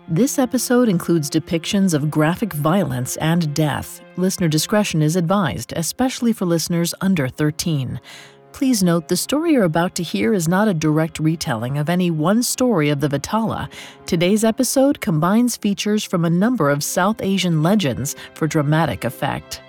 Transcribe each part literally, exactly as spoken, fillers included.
This episode includes depictions of graphic violence and death. Listener discretion is advised, especially for listeners under thirteen. Please note the story you're about to hear is not a direct retelling of any one story of the Vatala. Today's episode combines features from a number of South Asian legends for dramatic effect.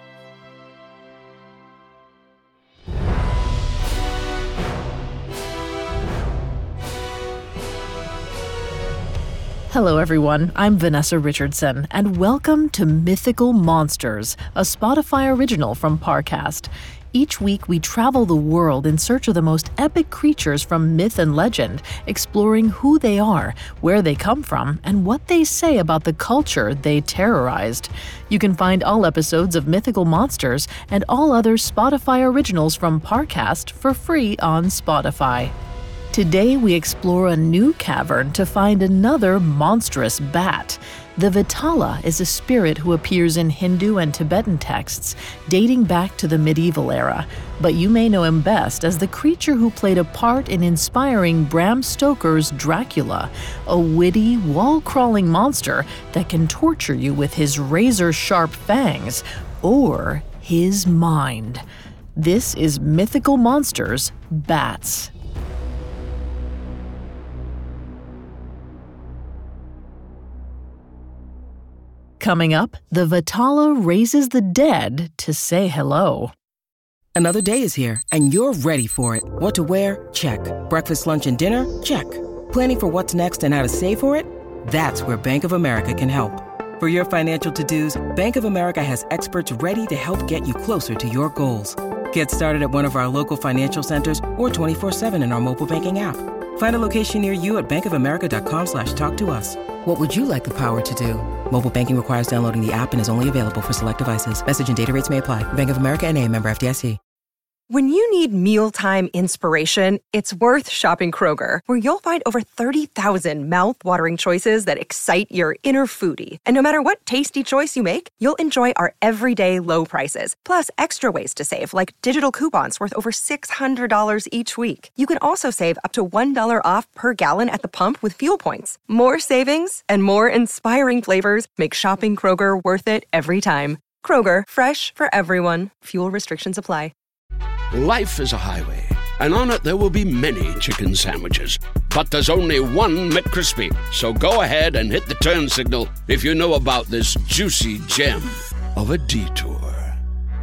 Hello everyone, I'm Vanessa Richardson, and welcome to Mythical Monsters, a Spotify original from Parcast. Each week we travel the world in search of the most epic creatures from myth and legend, exploring who they are, where they come from, and what they say about the culture they terrorized. You can find all episodes of Mythical Monsters and all other Spotify originals from Parcast for free on Spotify. Today we explore a new cavern to find another monstrous bat. The Vatala is a spirit who appears in Hindu and Tibetan texts dating back to the medieval era, but you may know him best as the creature who played a part in inspiring Bram Stoker's Dracula, a witty, wall-crawling monster that can torture you with his razor-sharp fangs or his mind. This is Mythical Monsters, Bats. Coming up, the Vatala raises the dead to say hello. Another day is here, and you're ready for it. What to wear? Check. Breakfast, lunch, and dinner? Check. Planning for what's next and how to save for it? That's where Bank of America can help. For your financial to-dos, Bank of America has experts ready to help get you closer to your goals. Get started at one of our local financial centers or twenty-four seven in our mobile banking app. Find a location near you at bankofamerica.com slash talk to us. What would you like the power to do? Mobile banking requires downloading the app and is only available for select devices. Message and data rates may apply. Bank of America N A, member F D I C. When you need mealtime inspiration, it's worth shopping Kroger, where you'll find over thirty thousand mouth-watering choices that excite your inner foodie. And no matter what tasty choice you make, you'll enjoy our everyday low prices, plus extra ways to save, like digital coupons worth over six hundred dollars each week. You can also save up to one dollar off per gallon at the pump with fuel points. More savings and more inspiring flavors make shopping Kroger worth it every time. Kroger, fresh for everyone. Fuel restrictions apply. Life is a highway, and on it there will be many chicken sandwiches. But there's only one McCrispy. So go ahead and hit the turn signal if you know about this juicy gem of a detour.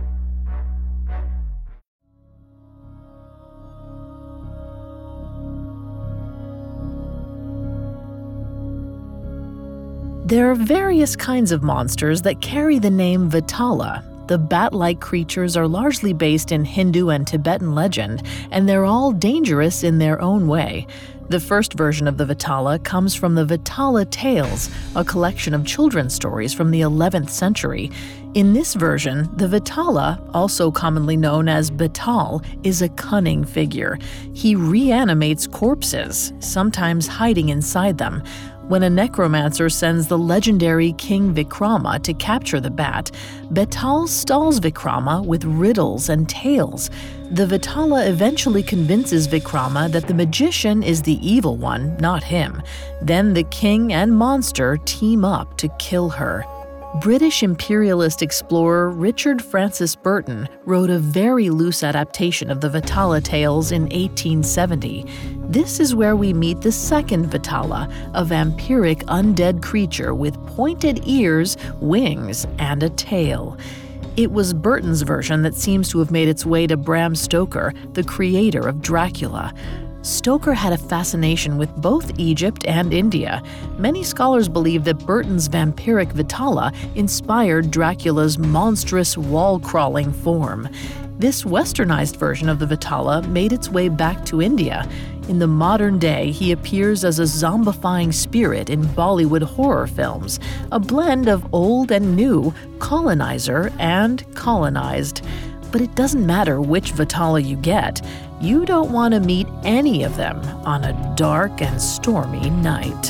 There are various kinds of monsters that carry the name Vatala. The bat-like creatures are largely based in Hindu and Tibetan legend, and they're all dangerous in their own way. The first version of the Vatala comes from the Vatala Tales, a collection of children's stories from the eleventh century. In this version, the Vatala, also commonly known as Batal, is a cunning figure. He reanimates corpses, sometimes hiding inside them. When a necromancer sends the legendary King Vikrama to capture the bat, Batal stalls Vikrama with riddles and tales. The Vatala eventually convinces Vikrama that the magician is the evil one, not him. Then the king and monster team up to kill her. British imperialist explorer Richard Francis Burton wrote a very loose adaptation of the Vatala tales in eighteen seventy. This is where we meet the second Vatala, a vampiric undead creature with pointed ears, wings, and a tail. It was Burton's version that seems to have made its way to Bram Stoker, the creator of Dracula. Stoker had a fascination with both Egypt and India. Many scholars believe that Burton's vampiric Vatala inspired Dracula's monstrous wall-crawling form. This westernized version of the Vatala made its way back to India. In the modern day, he appears as a zombifying spirit in Bollywood horror films, a blend of old and new, colonizer and colonized. But it doesn't matter which Vatala you get. You don't want to meet any of them on a dark and stormy night.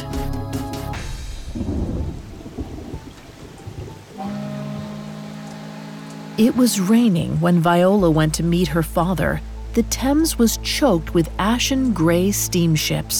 It was raining when Viola went to meet her father. The Thames was choked with ashen gray steamships.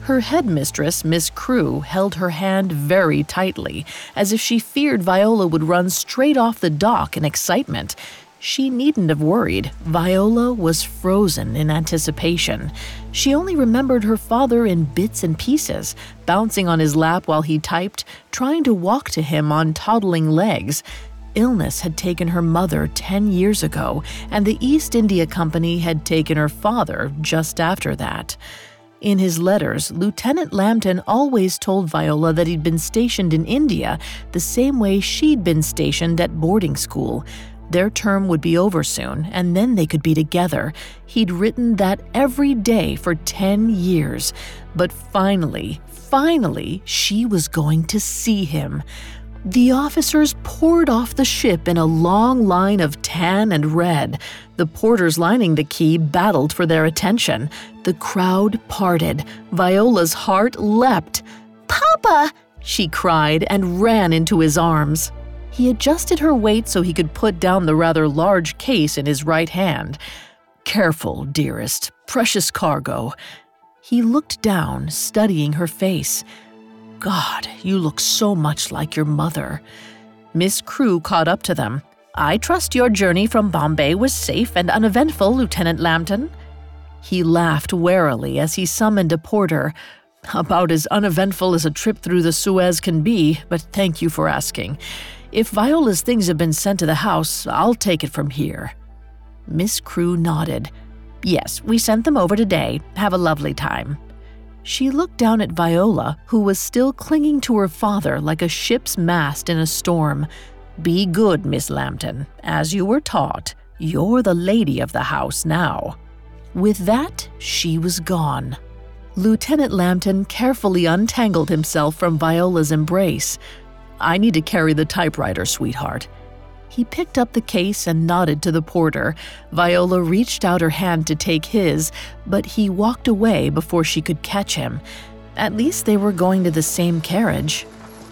Her headmistress, Miss Crewe, held her hand very tightly, as if she feared Viola would run straight off the dock in excitement. She needn't have worried. Viola was frozen in anticipation. She only remembered her father in bits and pieces, bouncing on his lap while he typed, trying to walk to him on toddling legs. Illness had taken her mother ten years ago, and the East India Company had taken her father just after that. In his letters, Lieutenant Lambton always told Viola that he'd been stationed in India the same way she'd been stationed at boarding school. Their term would be over soon, and then they could be together. He'd written that every day for ten years. But finally, finally, she was going to see him. The officers poured off the ship in a long line of tan and red. The porters lining the quay battled for their attention. The crowd parted. Viola's heart leapt. "Papa!" she cried and ran into his arms. He adjusted her weight so he could put down the rather large case in his right hand. "Careful, dearest. Precious cargo." He looked down, studying her face. "God, you look so much like your mother." Miss Crewe caught up to them. "I trust your journey from Bombay was safe and uneventful, Lieutenant Lambton." He laughed warily as he summoned a porter. "About as uneventful as a trip through the Suez can be, but thank you for asking. If Viola's things have been sent to the house, I'll take it from here." Miss Crewe nodded. "Yes, we sent them over today. Have a lovely time." She looked down at Viola, who was still clinging to her father like a ship's mast in a storm. "Be good, Miss Lambton. As you were taught, you're the lady of the house now." With that, she was gone. Lieutenant Lambton carefully untangled himself from Viola's embrace. "I need to carry the typewriter, sweetheart." He picked up the case and nodded to the porter. Viola reached out her hand to take his, but he walked away before she could catch him. At least they were going to the same carriage.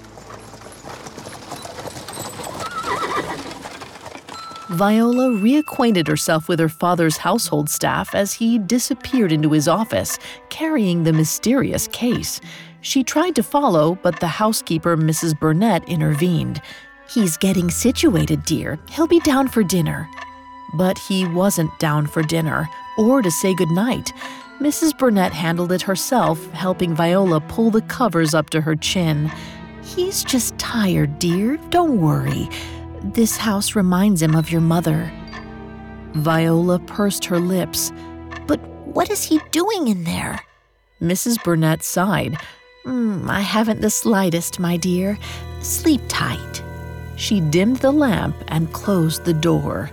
Viola reacquainted herself with her father's household staff as he disappeared into his office, carrying the mysterious case. She tried to follow, but the housekeeper, Missus Burnett, intervened. "He's getting situated, dear. He'll be down for dinner." But he wasn't down for dinner, or to say goodnight. Missus Burnett handled it herself, helping Viola pull the covers up to her chin. "He's just tired, dear. Don't worry. This house reminds him of your mother." Viola pursed her lips. "But what is he doing in there?" Missus Burnett sighed. Mm, "I haven't the slightest, my dear. Sleep tight." She dimmed the lamp and closed the door.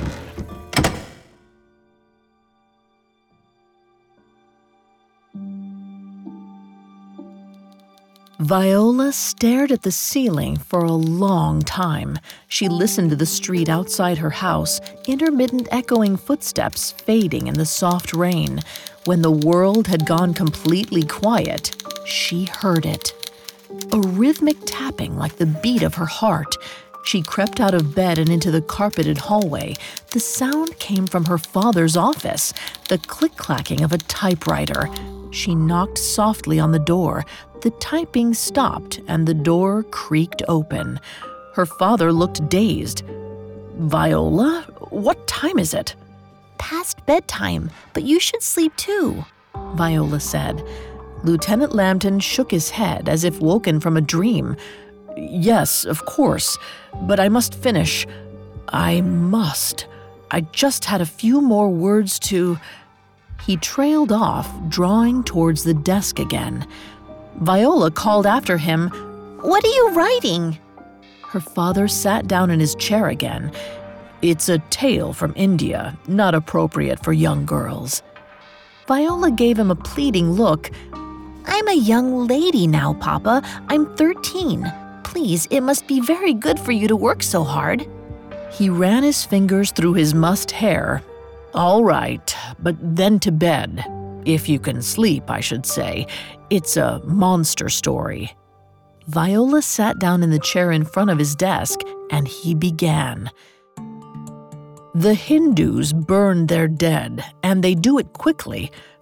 Viola stared at the ceiling for a long time. She listened to the street outside her house, intermittent echoing footsteps fading in the soft rain. When the world had gone completely quiet, she heard it. A rhythmic tapping like the beat of her heart. She crept out of bed and into the carpeted hallway. The sound came from her father's office, the click-clacking of a typewriter. She knocked softly on the door. The typing stopped and the door creaked open. Her father looked dazed. "Viola, what time is it?" "Past bedtime, but you should sleep too," Viola said. Lieutenant Lambton shook his head as if woken from a dream. "Yes, of course, but I must finish. I must. I just had a few more words to—" He trailed off, drawing towards the desk again. Viola called after him, "What are you writing?" Her father sat down in his chair again. "It's a tale from India, not appropriate for young girls." Viola gave him a pleading look. "I'm a young lady now, Papa. I'm thirteen. Please, it must be very good for you to work so hard." He ran his fingers through his mussed hair. "All right, but then to bed. If you can sleep, I should say. It's a monster story." Viola sat down in the chair in front of his desk, and he began. The Hindus burn their dead, and they do it quickly.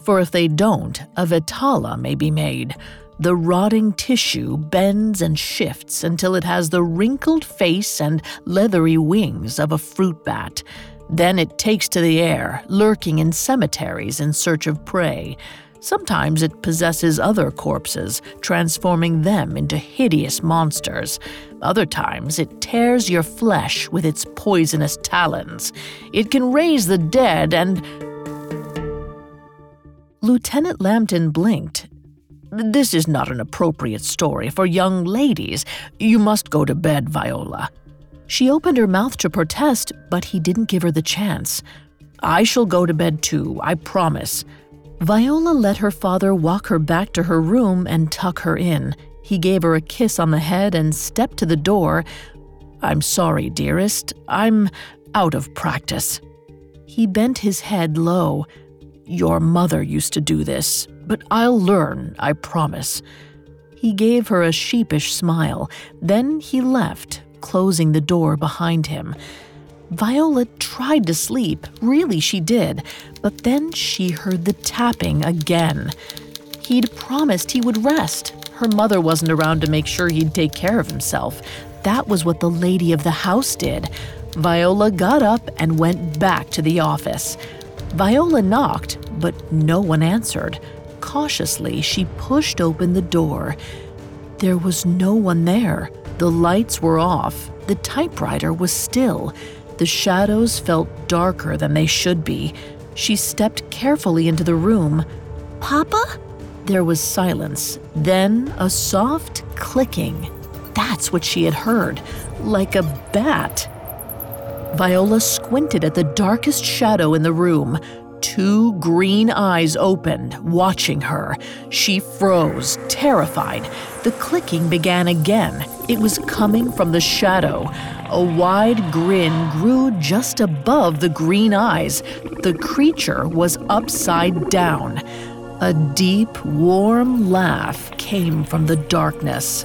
For if they don't, a Vitala may be made. The rotting tissue bends and shifts until it has the wrinkled face and leathery wings of a fruit bat. Then it takes to the air, lurking in cemeteries in search of prey. Sometimes it possesses other corpses, transforming them into hideous monsters. Other times it tears your flesh with its poisonous talons. It can raise the dead and... Lieutenant Lambton blinked. This is not an appropriate story for young ladies. You must go to bed, Viola. She opened her mouth to protest, but he didn't give her the chance. I shall go to bed too, I promise. Viola let her father walk her back to her room and tuck her in. He gave her a kiss on the head and stepped to the door. I'm sorry, dearest. I'm out of practice. He bent his head low. Your mother used to do this, but I'll learn, I promise. He gave her a sheepish smile. Then he left, closing the door behind him. Viola tried to sleep, really she did, but then she heard the tapping again. He'd promised he would rest. Her mother wasn't around to make sure he'd take care of himself. That was what the lady of the house did. Viola got up and went back to the office. Viola knocked, but no one answered. Cautiously, she pushed open the door. There was no one there. The lights were off. The typewriter was still. The shadows felt darker than they should be. She stepped carefully into the room. Papa? There was silence, then a soft clicking. That's what she had heard, like a bat. Viola squinted at the darkest shadow in the room. Two green eyes opened, watching her. She froze, terrified. The clicking began again. It was coming from the shadow. A wide grin grew just above the green eyes. The creature was upside down. A deep, warm laugh came from the darkness.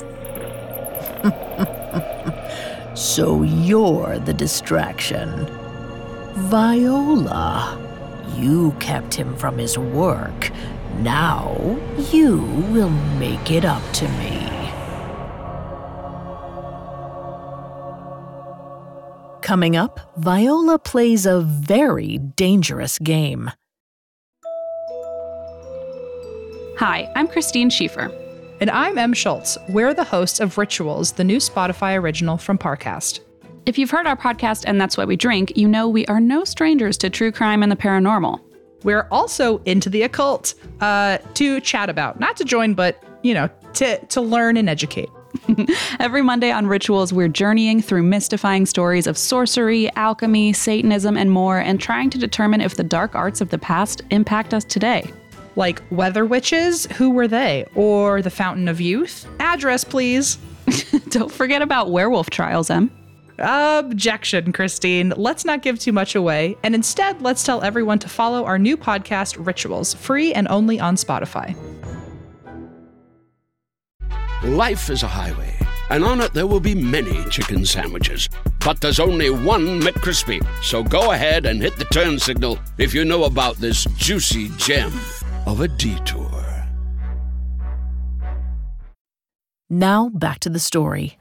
So you're the distraction. Viola, you kept him from his work. Now you will make it up to me. Coming up, Viola plays a very dangerous game. Hi, I'm Christine Schieffer. And I'm Em Schultz. We're the hosts of Rituals, the new Spotify original from Parcast. If you've heard our podcast and That's What We Drink, you know we are no strangers to true crime and the paranormal. We're also into the occult, uh, to chat about, not to join, but, you know, to, to learn and educate. Every Monday on Rituals, we're journeying through mystifying stories of sorcery, alchemy, Satanism, and more, and trying to determine if the dark arts of the past impact us today. Like weather witches, who were they? Or the Fountain of Youth? Address, please. Don't forget about werewolf trials, Em. Objection, Christine. Let's not give too much away, and instead, let's tell everyone to follow our new podcast, Rituals, free and only on Spotify. Life is a highway, and on it there will be many chicken sandwiches. But there's only one McCrispy. So go ahead and hit the turn signal if you know about this juicy gem of a detour. Now back to the story.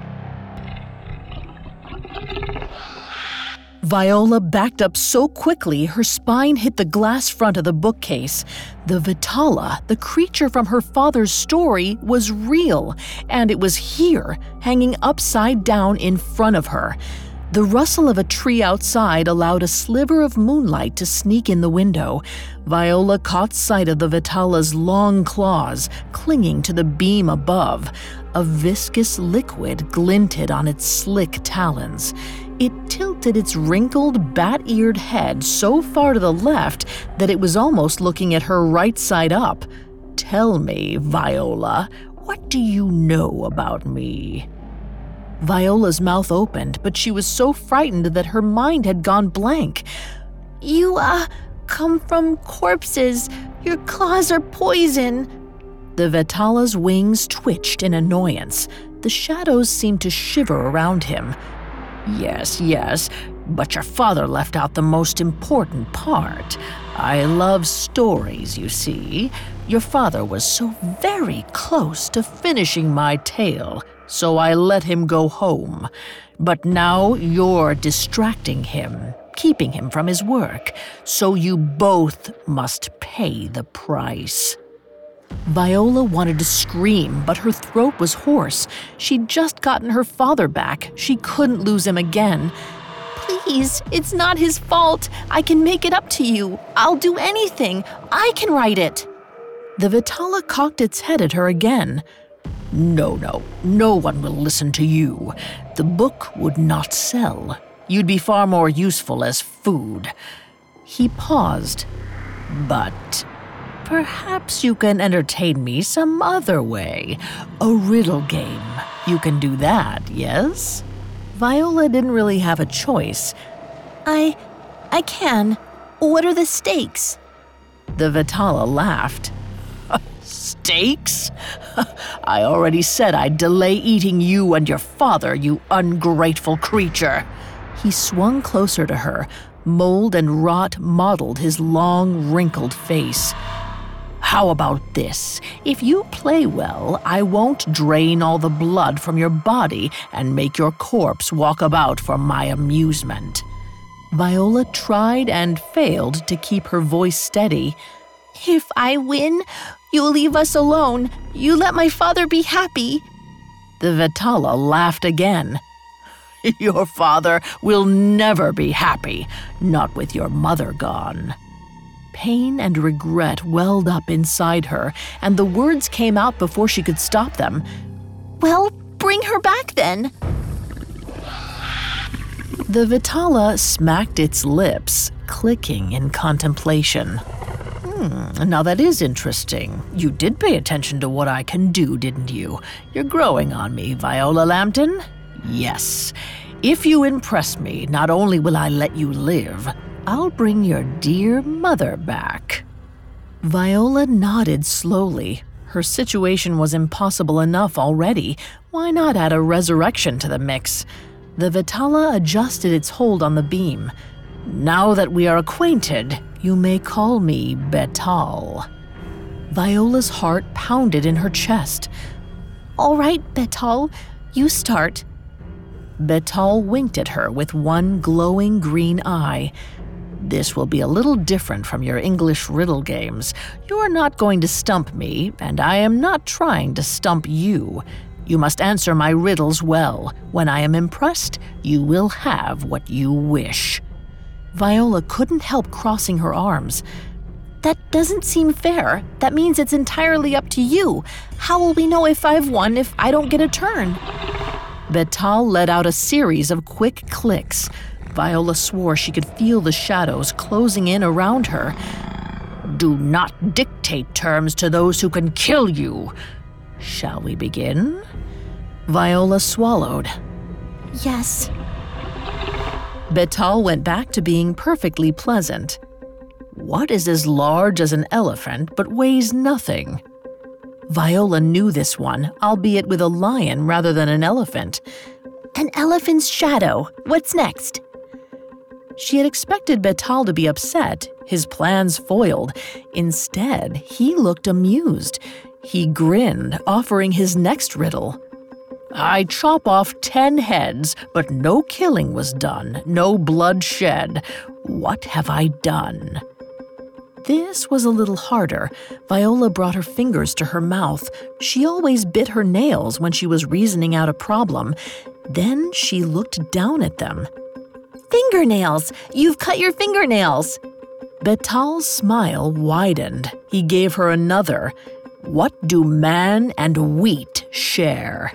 Viola backed up so quickly her spine hit the glass front of the bookcase. The Vitala, the creature from her father's story, was real, and it was here, hanging upside down in front of her. The rustle of a tree outside allowed a sliver of moonlight to sneak in the window. Viola caught sight of the Vitala's long claws clinging to the beam above. A viscous liquid glinted on its slick talons. It tilted its wrinkled, bat-eared head so far to the left that it was almost looking at her right side up. Tell me, Viola, what do you know about me? Viola's mouth opened, but she was so frightened that her mind had gone blank. You, uh, come from corpses. Your claws are poison. The Vitala's wings twitched in annoyance. The shadows seemed to shiver around him. Yes, yes, but your father left out the most important part. I love stories, you see. Your father was so very close to finishing my tale, so I let him go home. But now you're distracting him, keeping him from his work, so you both must pay the price." Viola wanted to scream, but her throat was hoarse. She'd just gotten her father back. She couldn't lose him again. "Please, it's not his fault. I can make it up to you. I'll do anything. I can write it." The Vitala cocked its head at her again. "No, no, no one will listen to you. The book would not sell. You'd be far more useful as food." He paused. "But perhaps you can entertain me some other way. A riddle game. You can do that, yes?" Viola didn't really have a choice. I... I can. What are the stakes?" The Vitala laughed. "Stakes? I already said I'd delay eating you and your father, you ungrateful creature." He swung closer to her. Mold and rot mottled his long, wrinkled face. "How about this? If you play well, I won't drain all the blood from your body and make your corpse walk about for my amusement." Viola tried and failed to keep her voice steady. "If I win, you'll leave us alone. You let my father be happy." The Vitala laughed again. "Your father will never be happy, not with your mother gone." Pain and regret welled up inside her, and the words came out before she could stop them. "Well, bring her back then." The Vitala smacked its lips, clicking in contemplation. Hmm, now that is interesting. You did pay attention to what I can do, didn't you? You're growing on me, Viola Lambton. Yes. If you impress me, not only will I let you live, I'll bring your dear mother back." Viola nodded slowly. Her situation was impossible enough already. Why not add a resurrection to the mix? The Vitala adjusted its hold on the beam. "Now that we are acquainted, you may call me Betal." Viola's heart pounded in her chest. "All right, Betal, you start." Betal winked at her with one glowing green eye. "This will be a little different from your English riddle games. You're not going to stump me, and I am not trying to stump you. You must answer my riddles well. When I am impressed, you will have what you wish." Viola couldn't help crossing her arms. "That doesn't seem fair. That means it's entirely up to you. How will we know if I've won if I don't get a turn?" Betal let out a series of quick clicks. Viola swore she could feel the shadows closing in around her. "Do not dictate terms to those who can kill you. Shall we begin?" Viola swallowed. "Yes." Betal went back to being perfectly pleasant. "What is as large as an elephant but weighs nothing?" Viola knew this one, albeit with a lion rather than an elephant. "An elephant's shadow. What's next?" She had expected Betal to be upset, his plans foiled. Instead, he looked amused. He grinned, offering his next riddle. "I chop off ten heads, but no killing was done, no blood shed. What have I done?" This was a little harder. Viola brought her fingers to her mouth. She always bit her nails when she was reasoning out a problem. Then she looked down at them. "Fingernails! You've cut your fingernails!" Betal's smile widened. He gave her another. "What do man and wheat share?"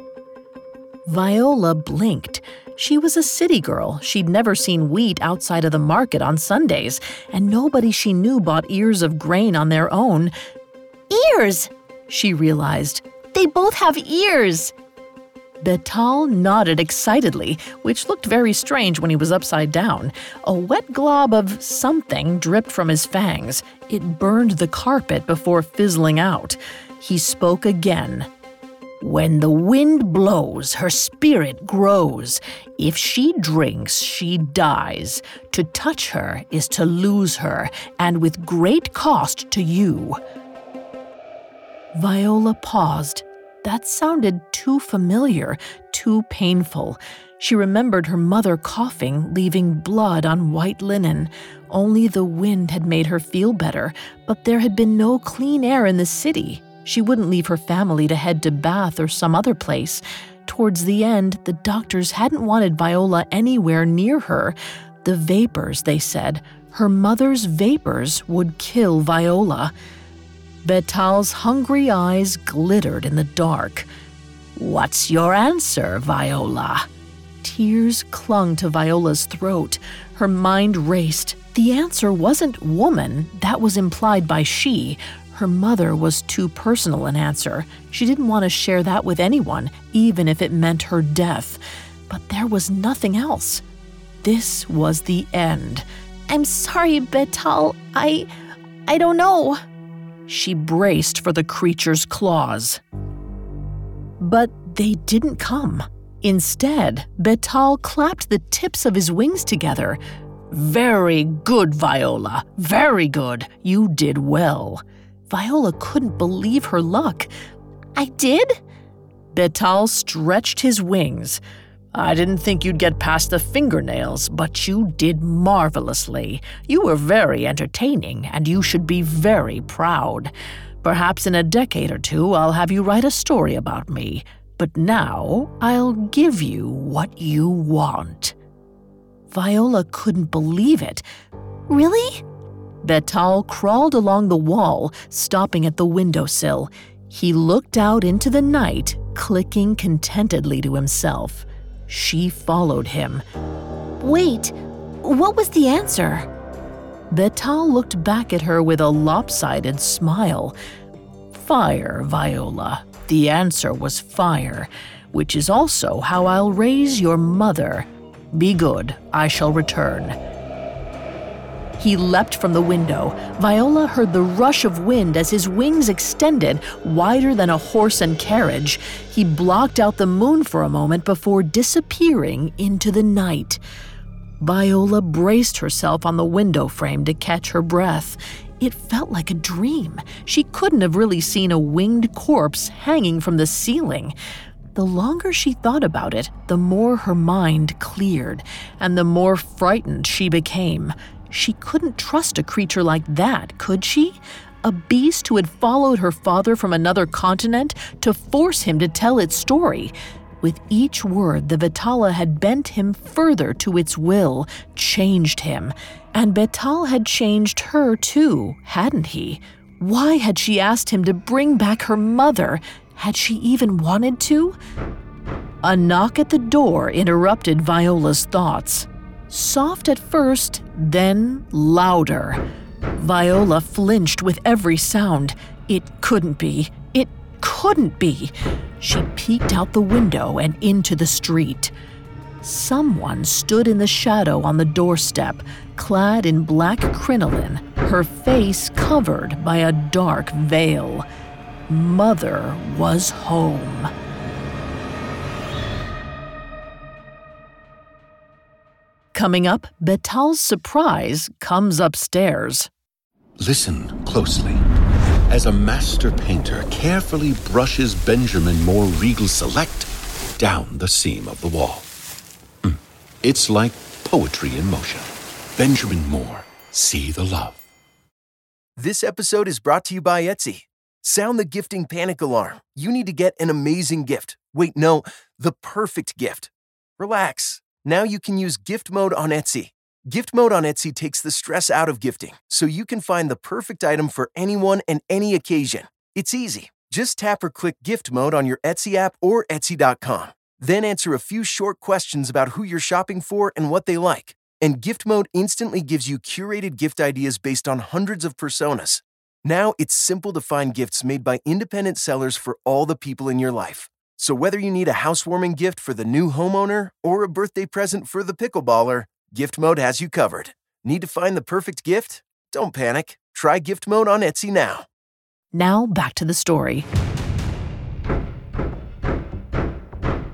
Viola blinked. She was a city girl. She'd never seen wheat outside of the market on Sundays, and nobody she knew bought ears of grain on their own. "Ears!" she realized. "They both have ears!" Betal nodded excitedly, which looked very strange when he was upside down. A wet glob of something dripped from his fangs. It burned the carpet before fizzling out. He spoke again. When the wind blows, her spirit grows. If she drinks, she dies. To touch her is to lose her, and with great cost to you." Viola paused. That sounded too familiar, too painful. She remembered her mother coughing, leaving blood on white linen. Only the wind had made her feel better, but there had been no clean air in the city. She wouldn't leave her family to head to Bath or some other place. Towards the end, the doctors hadn't wanted Viola anywhere near her. The vapors, they said, her mother's vapors would kill Viola. Betal's hungry eyes glittered in the dark. "What's your answer, Viola?" Tears clung to Viola's throat. Her mind raced. The answer wasn't woman, that was implied by she. Her mother was too personal an answer. She didn't want to share that with anyone, even if it meant her death. But there was nothing else. This was the end. "I'm sorry, Betal. I... I don't know." She braced for the creature's claws. But they didn't come. Instead, Betal clapped the tips of his wings together. "Very good, Viola. Very good. You did well." Viola couldn't believe her luck. "I did?" Betal stretched his wings. "I didn't think you'd get past the fingernails, but you did marvelously. You were very entertaining, and you should be very proud. Perhaps in a decade or two I'll have you write a story about me. But now I'll give you what you want." Viola couldn't believe it. "Really?" Betal crawled along the wall, stopping at the windowsill. He looked out into the night, clicking contentedly to himself. She followed him. "Wait, what was the answer?" Betal looked back at her with a lopsided smile. "Fire, Viola. The answer was fire, which is also how I'll raise your mother. Be good, I shall return." He leapt from the window. Viola heard the rush of wind as his wings extended, wider than a horse and carriage. He blocked out the moon for a moment before disappearing into the night. Viola braced herself on the window frame to catch her breath. It felt like a dream. She couldn't have really seen a winged corpse hanging from the ceiling. The longer she thought about it, the more her mind cleared, and the more frightened she became. She couldn't trust a creature like that, could she? A beast who had followed her father from another continent to force him to tell its story. With each word, the Vitala had bent him further to its will, changed him. And Betal had changed her too, hadn't he? Why had she asked him to bring back her mother? Had she even wanted to? A knock at the door interrupted Viola's thoughts. Soft at first, then louder. Viola flinched with every sound. It couldn't be. It couldn't be. She peeked out the window and into the street. Someone stood in the shadow on the doorstep, clad in black crinoline, her face covered by a dark veil. Mother was home. Coming up, Betal's surprise comes upstairs. Listen closely. As a master painter carefully brushes Benjamin Moore Regal Select down the seam of the wall. Mm. It's like poetry in motion. Benjamin Moore, see the love. This episode is brought to you by Etsy. Sound the gifting panic alarm. You need to get an amazing gift. Wait, no, the perfect gift. Relax. Now you can use gift mode on Etsy. Gift mode on Etsy takes the stress out of gifting, so you can find the perfect item for anyone and any occasion. It's easy. Just tap or click gift mode on your Etsy app or Etsy dot com. Then answer a few short questions about who you're shopping for and what they like. And gift mode instantly gives you curated gift ideas based on hundreds of personas. Now it's simple to find gifts made by independent sellers for all the people in your life. So whether you need a housewarming gift for the new homeowner or a birthday present for the pickleballer, Gift Mode has you covered. Need to find the perfect gift? Don't panic. Try Gift Mode on Etsy now. Now back to the story.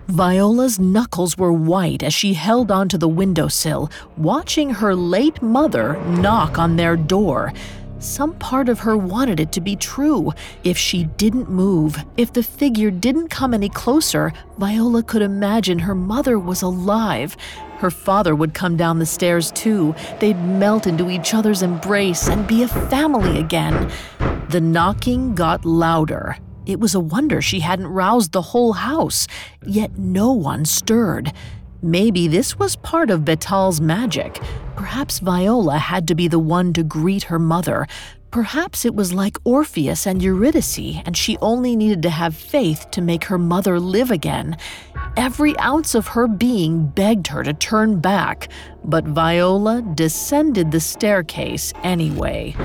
Viola's knuckles were white as she held onto the windowsill, watching her late mother knock on their door. Some part of her wanted it to be true. If she didn't move, if the figure didn't come any closer, Viola could imagine her mother was alive. Her father would come down the stairs too. They'd melt into each other's embrace and be a family again. The knocking got louder. It was a wonder she hadn't roused the whole house, yet no one stirred. Maybe this was part of Betal's magic. Perhaps Viola had to be the one to greet her mother. Perhaps it was like Orpheus and Eurydice, and she only needed to have faith to make her mother live again. Every ounce of her being begged her to turn back, but Viola descended the staircase anyway.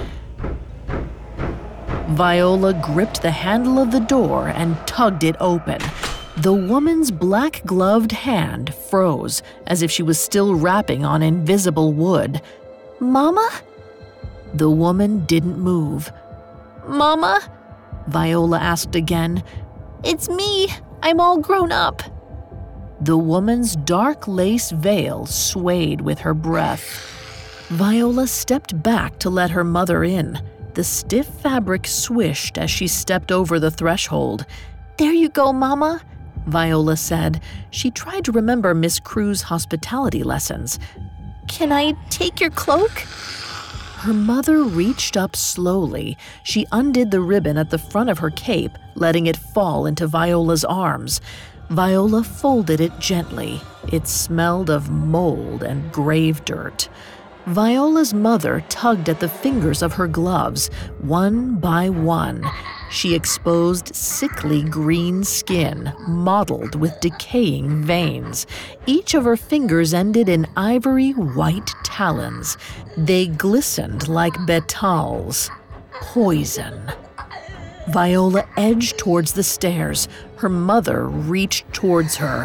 Viola gripped the handle of the door and tugged it open. The woman's black-gloved hand froze, as if she was still rapping on invisible wood. "Mama?" The woman didn't move. "Mama?" Viola asked again. "It's me. I'm all grown up." The woman's dark lace veil swayed with her breath. Viola stepped back to let her mother in. The stiff fabric swished as she stepped over the threshold. "There you go, Mama," Viola said. She tried to remember Miss Crew's hospitality lessons. "Can I take your cloak?" Her mother reached up slowly. She undid the ribbon at the front of her cape, letting it fall into Viola's arms. Viola folded it gently. It smelled of mold and grave dirt. Viola's mother tugged at the fingers of her gloves, one by one. She exposed sickly green skin, mottled with decaying veins. Each of her fingers ended in ivory white talons. They glistened like Betal's. Poison. Viola edged towards the stairs. Her mother reached towards her.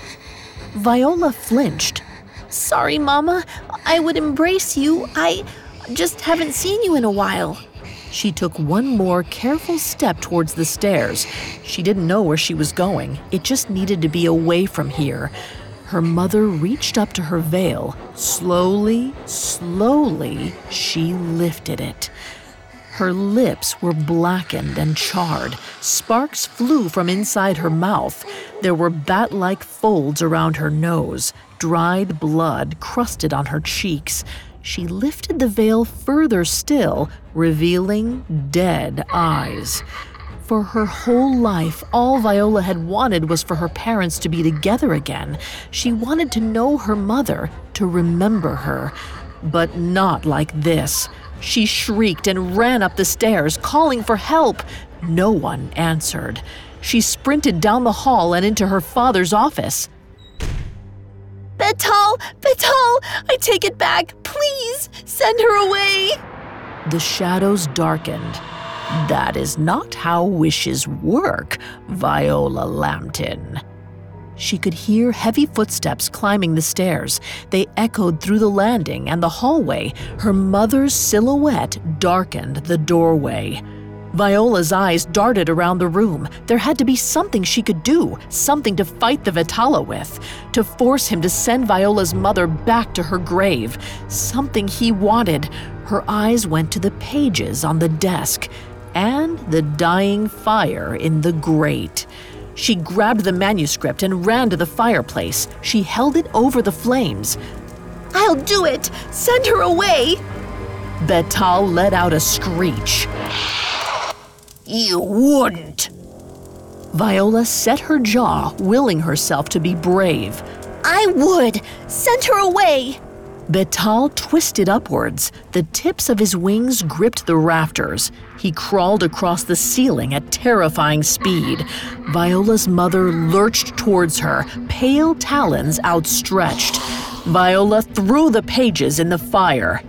Viola flinched. "Sorry, Mama. I would embrace you. I just haven't seen you in a while." She took one more careful step towards the stairs. She didn't know where she was going. It just needed to be away from here. Her mother reached up to her veil. Slowly, slowly, she lifted it. Her lips were blackened and charred. Sparks flew from inside her mouth. There were bat-like folds around her nose. Dried blood crusted on her cheeks. She lifted the veil further still, revealing dead eyes. For her whole life, all Viola had wanted was for her parents to be together again. She wanted to know her mother, to remember her. But not like this. She shrieked and ran up the stairs, calling for help. No one answered. She sprinted down the hall and into her father's office. "Betal! Betal! I take it back! Please! Send her away!" The shadows darkened. "That is not how wishes work, Viola Lambton." She could hear heavy footsteps climbing the stairs. They echoed through the landing and the hallway. Her mother's silhouette darkened the doorway. Viola's eyes darted around the room. There had to be something she could do, something to fight the Vitala with, to force him to send Viola's mother back to her grave, something he wanted. Her eyes went to the pages on the desk and the dying fire in the grate. She grabbed the manuscript and ran to the fireplace. She held it over the flames. "I'll do it! Send her away!" Betal let out a screech. "You wouldn't!" Viola set her jaw, willing herself to be brave. "I would! Send her away!" Betal twisted upwards. The tips of his wings gripped the rafters. He crawled across the ceiling at terrifying speed. Viola's mother lurched towards her, pale talons outstretched. Viola threw the pages in the fire.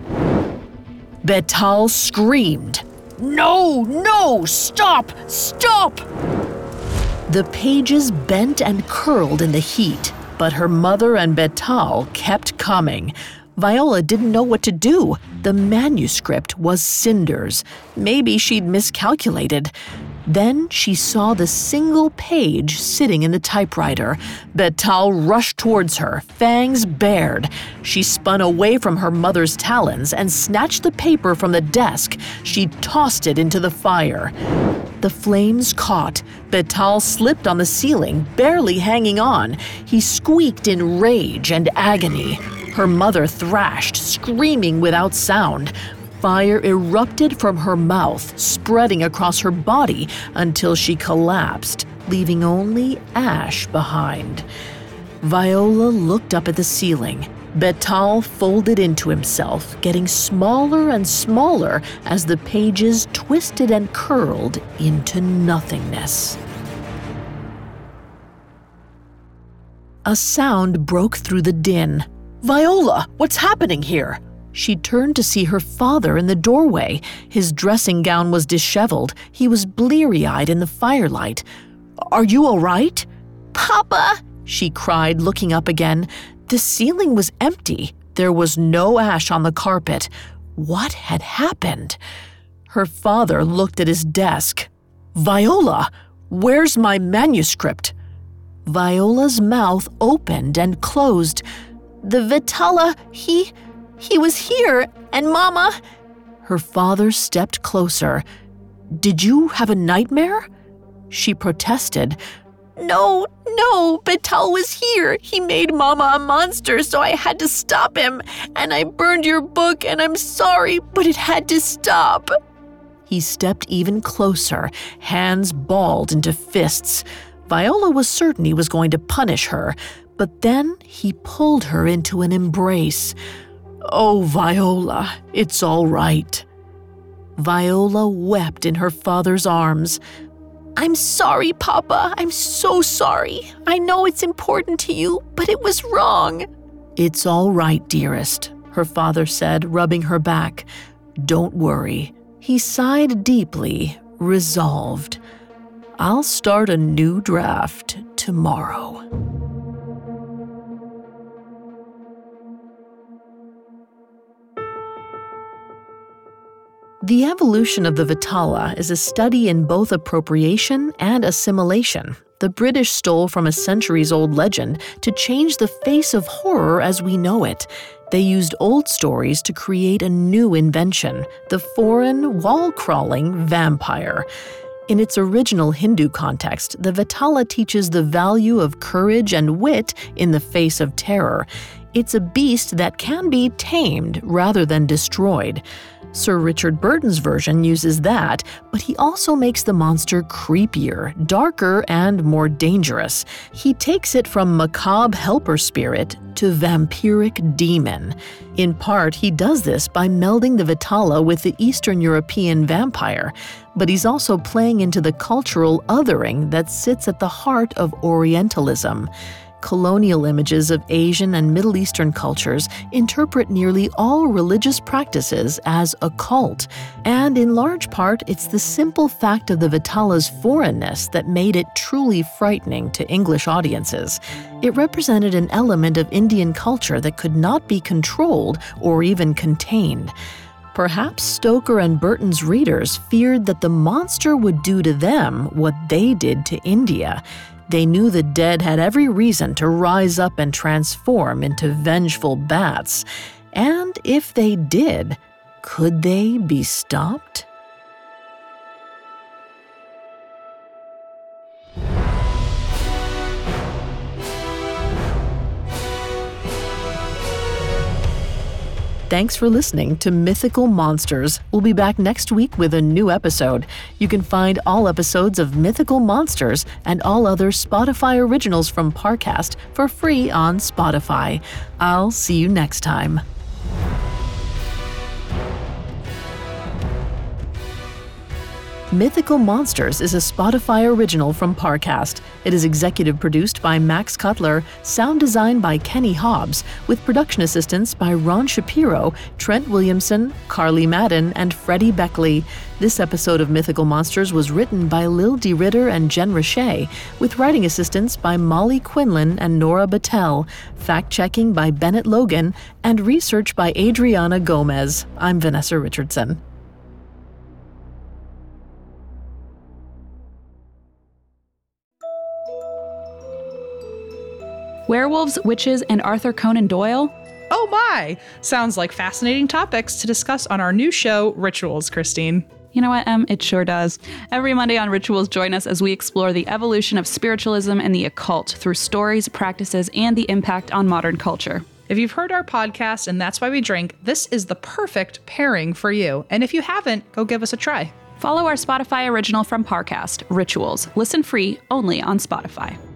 Betal screamed. "No, no, stop, stop!" The pages bent and curled in the heat, but her mother and Betal kept coming. Viola didn't know what to do. The manuscript was cinders. Maybe she'd miscalculated. Then she saw the single page sitting in the typewriter. Betal rushed towards her, fangs bared. She spun away from her mother's talons and snatched the paper from the desk. She tossed it into the fire. The flames caught. Betal slipped on the ceiling, barely hanging on. He squeaked in rage and agony. Her mother thrashed, screaming without sound. Fire erupted from her mouth, spreading across her body until she collapsed, leaving only ash behind. Viola looked up at the ceiling. Betal folded into himself, getting smaller and smaller as the pages twisted and curled into nothingness. A sound broke through the din. "Viola, what's happening here?" She turned to see her father in the doorway. His dressing gown was disheveled. He was bleary-eyed in the firelight. "Are you all right?" "Papa!" she cried, looking up again. The ceiling was empty. There was no ash on the carpet. What had happened? Her father looked at his desk. "Viola, where's my manuscript?" Viola's mouth opened and closed. "The Vitala, he... he was here, and Mama..." Her father stepped closer. "Did you have a nightmare?" She protested. "No, no, Betal was here. He made Mama a monster, so I had to stop him. And I burned your book, and I'm sorry, but it had to stop." He stepped even closer, hands balled into fists. Viola was certain he was going to punish her, but then he pulled her into an embrace. "Oh, Viola, it's all right." Viola wept in her father's arms. "I'm sorry, Papa. I'm so sorry. I know it's important to you, but it was wrong." "It's all right, dearest," her father said, rubbing her back. "Don't worry." He sighed deeply, resolved. "I'll start a new draft tomorrow." The evolution of the Vitala is a study in both appropriation and assimilation. The British stole from a centuries-old legend to change the face of horror as we know it. They used old stories to create a new invention, the foreign, wall-crawling vampire. In its original Hindu context, the Vitala teaches the value of courage and wit in the face of terror. It's a beast that can be tamed rather than destroyed. Sir Richard Burton's version uses that, but he also makes the monster creepier, darker, and more dangerous. He takes it from macabre helper spirit to vampiric demon. In part, he does this by melding the Vitala with the Eastern European vampire, but he's also playing into the cultural othering that sits at the heart of Orientalism. Colonial images of Asian and Middle Eastern cultures interpret nearly all religious practices as occult, and in large part, it's the simple fact of the Vitala's foreignness that made it truly frightening to English audiences. It represented an element of Indian culture that could not be controlled or even contained. Perhaps Stoker and Burton's readers feared that the monster would do to them what they did to India. They knew the dead had every reason to rise up and transform into vengeful bats. And if they did, could they be stopped? Thanks for listening to Mythical Monsters. We'll be back next week with a new episode. You can find all episodes of Mythical Monsters and all other Spotify originals from Parcast for free on Spotify. I'll see you next time. Mythical Monsters is a Spotify original from Parcast. It is executive produced by Max Cutler, sound designed by Kenny Hobbs, with production assistance by Ron Shapiro, Trent Williamson, Carly Madden, and Freddie Beckley. This episode of Mythical Monsters was written by Lil D. Ritter and Jen Richey, with writing assistance by Molly Quinlan and Nora Battelle, fact-checking by Bennett Logan, and research by Adriana Gomez. I'm Vanessa Richardson. Werewolves, witches, and Arthur Conan Doyle? Oh my! Sounds like fascinating topics to discuss on our new show, Rituals, Christine. You know what, Em? It sure does. Every Monday on Rituals, join us as we explore the evolution of spiritualism and the occult through stories, practices, and the impact on modern culture. If you've heard our podcast and That's Why We Drink, this is the perfect pairing for you. And if you haven't, go give us a try. Follow our Spotify original from Parcast, Rituals. Listen free only on Spotify.